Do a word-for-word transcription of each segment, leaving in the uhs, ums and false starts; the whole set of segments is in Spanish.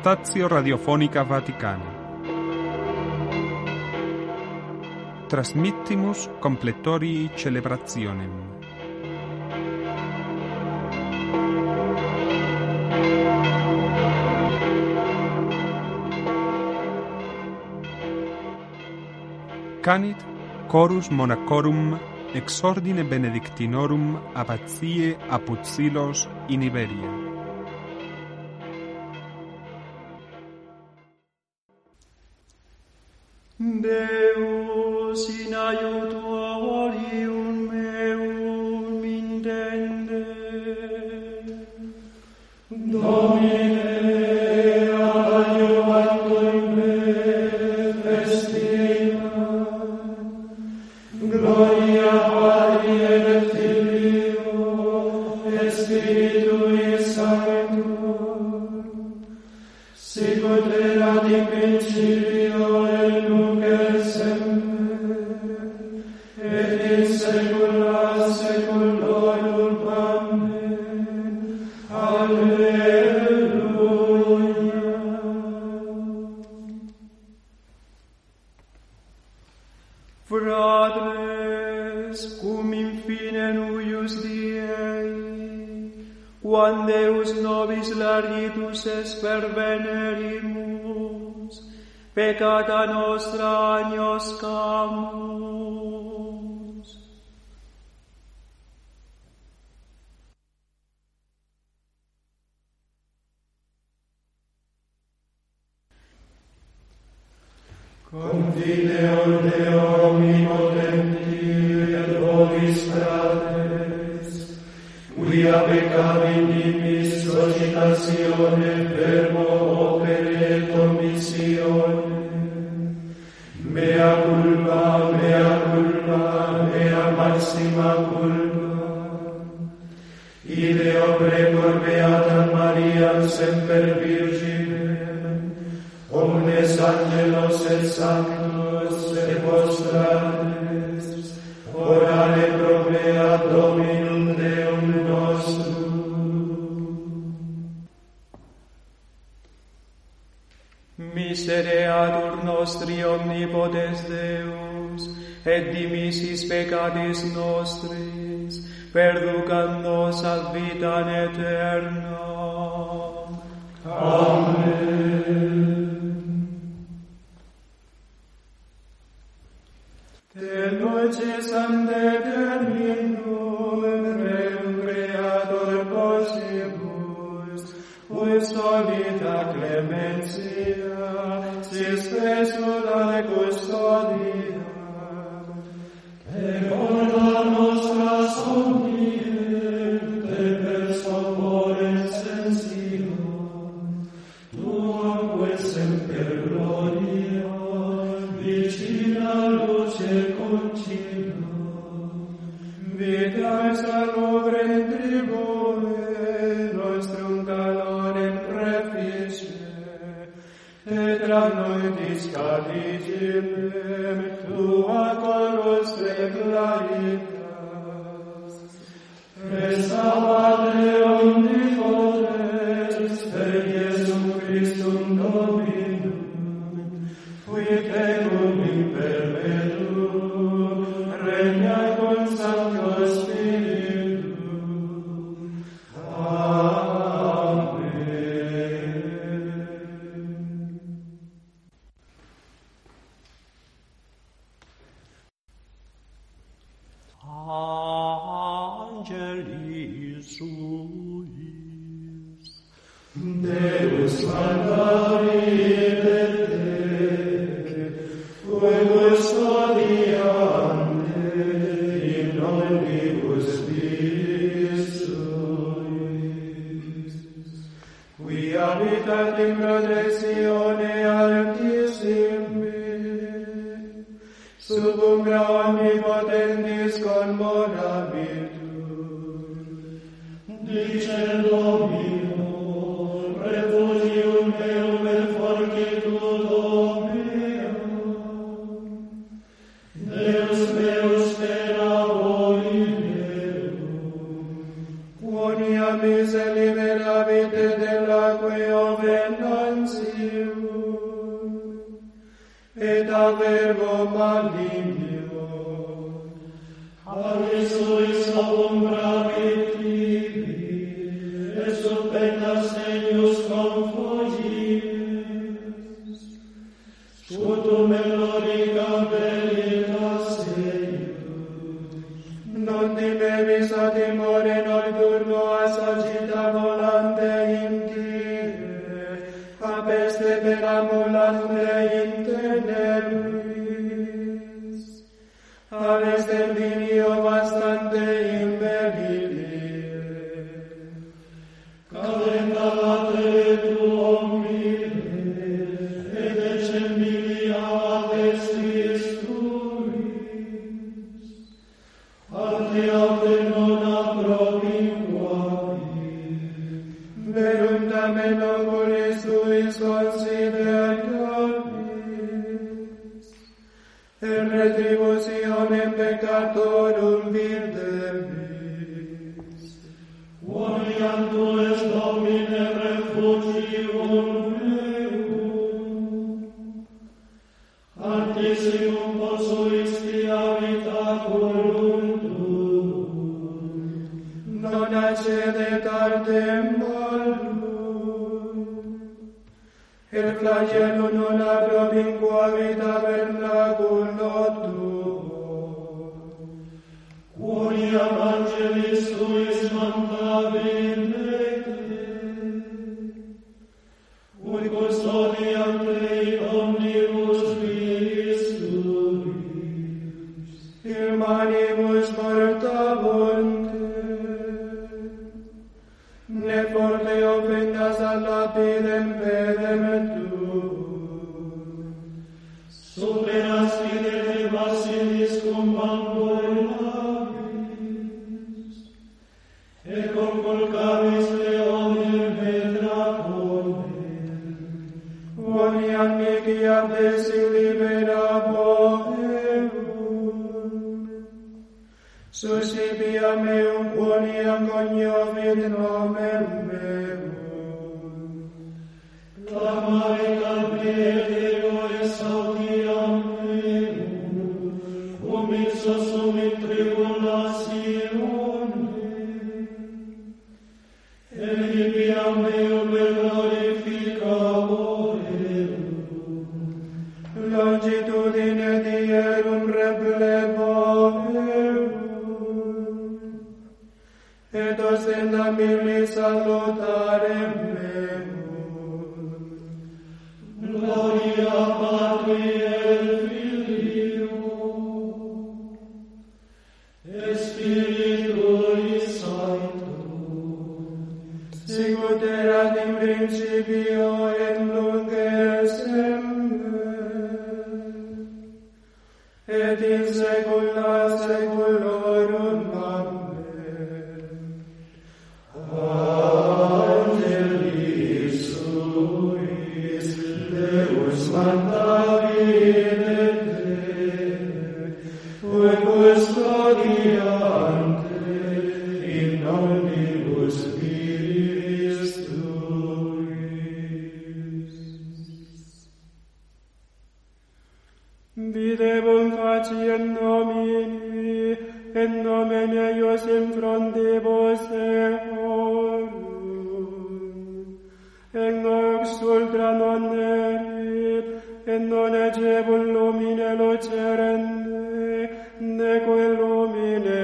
Stazio Radiofonica Vaticana. Transmittimus completorii celebrationem. Canit chorus monacorum ex ordine benedictinorum abbatiae Apuzzilos in Iberia. Deus in aiutorium meum intende. Domine adiuvantur me festina. Gloria Patri et Filio et Spiritui Sancto. Sicut erat in principio et nunc et semper et in saecula saeculorum. Amen. Alleluia. Fratres, cum in fine nuius diei, quam Deus nobis largitus es per venerimus, peccata nostra agnoscamus. Confideo Deo omnipotenti et vobis fratres, quia peccavi nimis cogitatione fermo opere et omissione, mea culpa, mea culpa, mea maxima culpa. Ideo precor beatam Mariam semper Virginem, omnes angelos et sanctos et postrates, orare pro mea Dominum Deum nostrum. Misereatur nostri omnipotens Deus, et dimissis peccatis nostris, perducat nos ad vitam aeternam. Amen. Te noces ante terminum reum creator possibus, ut solita clementia, si spesula de custodia, et orda nostra somniente per sopore sensium, tuaque semper gloria, vicina luce continua, vita et salubre in tribune, nostrum calorem prefice, et ranuitis caliginem, tua colostre claritas. Resta Padre omnipotens, per Iesum Christum Dominum, qui tecum in perpetuum, regna con Sancto Spiritu. Angelis suis, Deus mandavide te, ue custodiante in omnibus viis suis, qui habitat in protezione altissimi, sub umbra omnipotentis conmorabitur. Dice Domino, refugium meum et fortitudo mea, Deus meus spera voliterum, quonia mise liberavit della queo venantia, et a verbo maligno, ali suis ombra vetivi, et subpenta senius confugies, scutum melodica bellitas eius, non timevis a timore nocturno a sagita volante in die, a peste perambulante in tenebris, a exterminio bastante in belilie, calenda latere tuum mille, et ecce milia ad estris tuis, altiate non appropinquavi, verum tamen oculis tuis considerabis, et retributionem peccatorum virdemis. Quoniam tu es Domine refugium meum, antissimum posuisti habitaculum tuum, non accedet artem malum, et flagellum non appropinquavi tabernaculo tuo. Quoniam angelis tuis mandabit ut custodiam Dei omnibus viis tuis, il manibus mortabunte, ne forte offendas ad lapidem pedem tuum, superas fidele basiliscum ambulabis, et conculcabis leonem vetraconem, quoniam miciam desi libera bohemum, suscipiam meum quoniam coniovit nomen meum, clamavi calpet ego exautiam meum, cum ipso sumit tribulatione, Elipiam meum et glorificabo eum, longitudine dierum replebo eum, et ostenda mili salutarem meum. Gloria Patri et Filio, et Spiritui Sancto, sicut erat in principio et nunc et semper, et in saecula saeculorum. Amen. Angelis suis Deus mandavit et custodiante in omnibus viis tuis. Videbum faciem Domini, et nomen eius in frontibus eorum, et nox ultra non erit, et non egebul lumine lucerende, neque lumine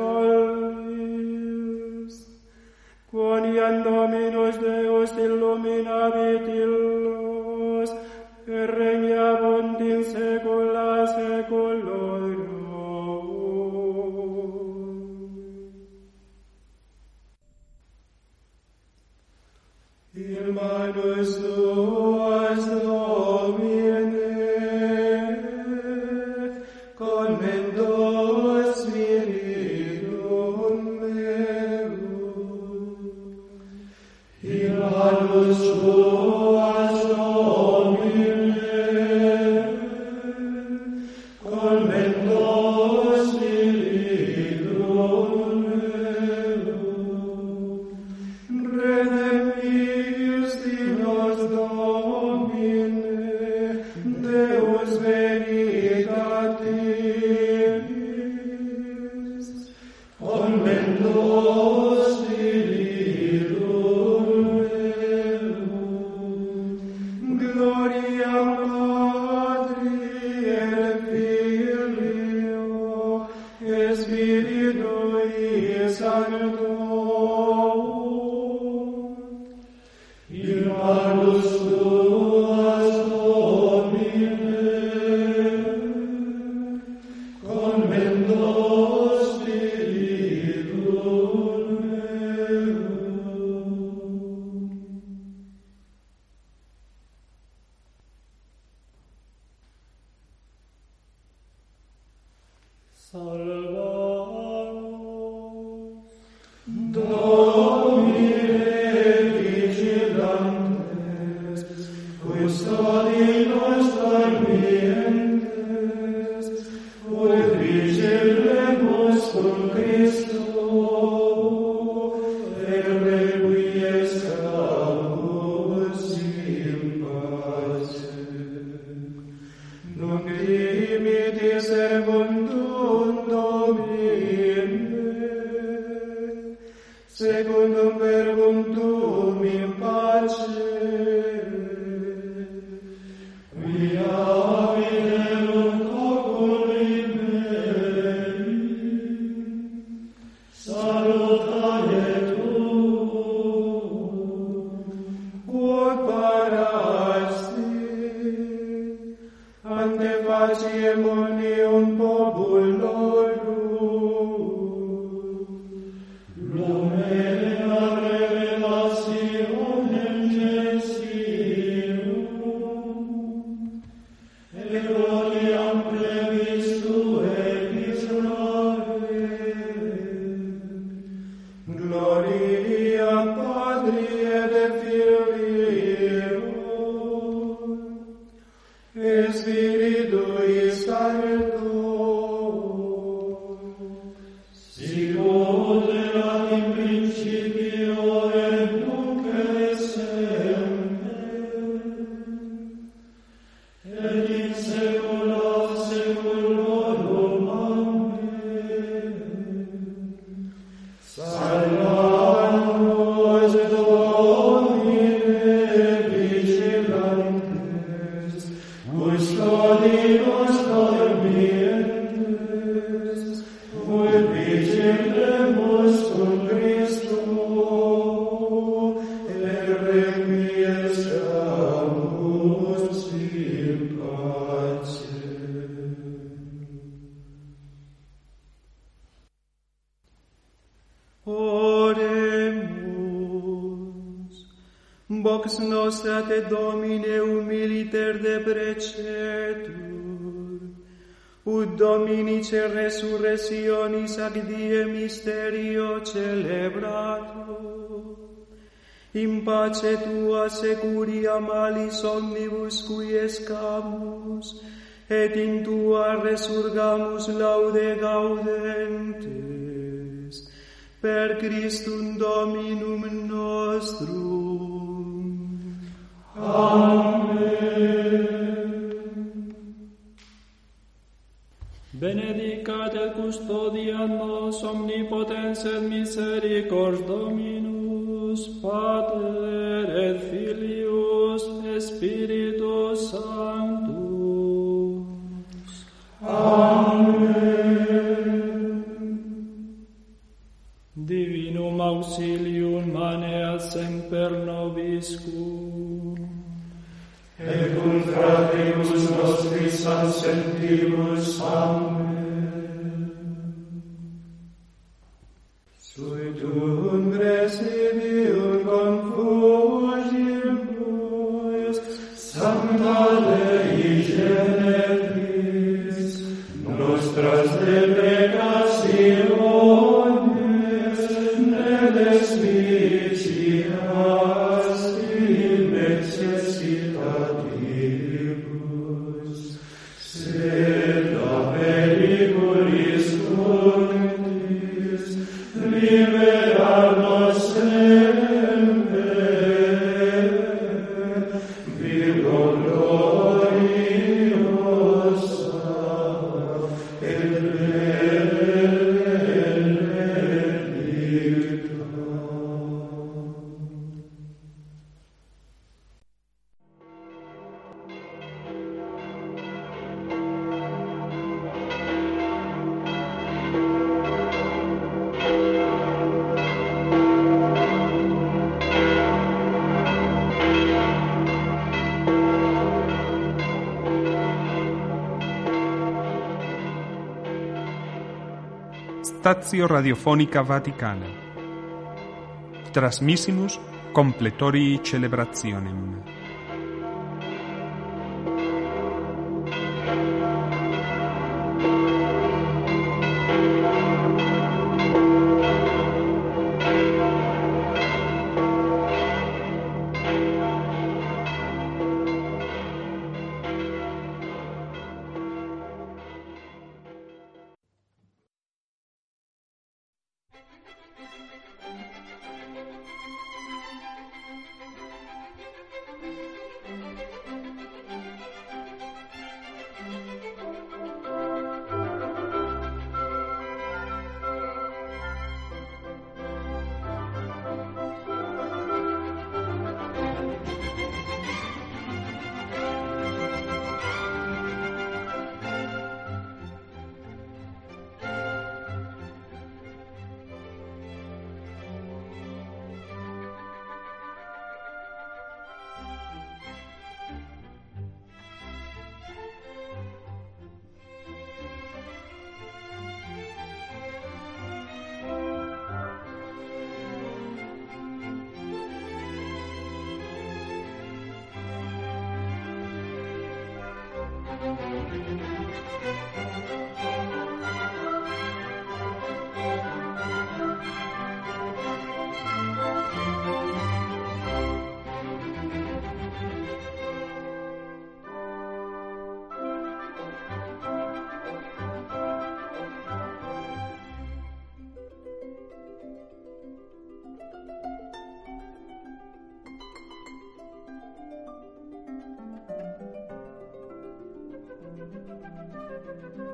solis. Quoniam Dominus Deus illuminavit illos, et regnabunt in saecula saeculorum. In manus tuas, Domine, commendo spiritum meum. In manus tuas, Vox nostra te Domine humiliter deprecetur, ut Dominice resurrectionis ac die mysterio celebrato. In pace tua securia malis omnibus qui escamus, et in tua resurgamus laude gaudentes, per Christum Dominum nostrum. Amen. Benedicat et custodiat nos omnipotens et misericords Dominus, Pater et Filius et Spiritus Sanctus. Amen. Divinum auxilium maneat semper nobiscum, et cum fratibus nostris sentibus. Amen. Sui tuum presidium confugibus, Sancta Dei Generis, nostras deprecationes, ne despicias in necessitatibus, sed a periculis cunctis, liberar nos semper, Virgo gloriosa, et benedicta. Statio Radiofonica Vaticana. Transmissimus completori celebrationem. Thank you.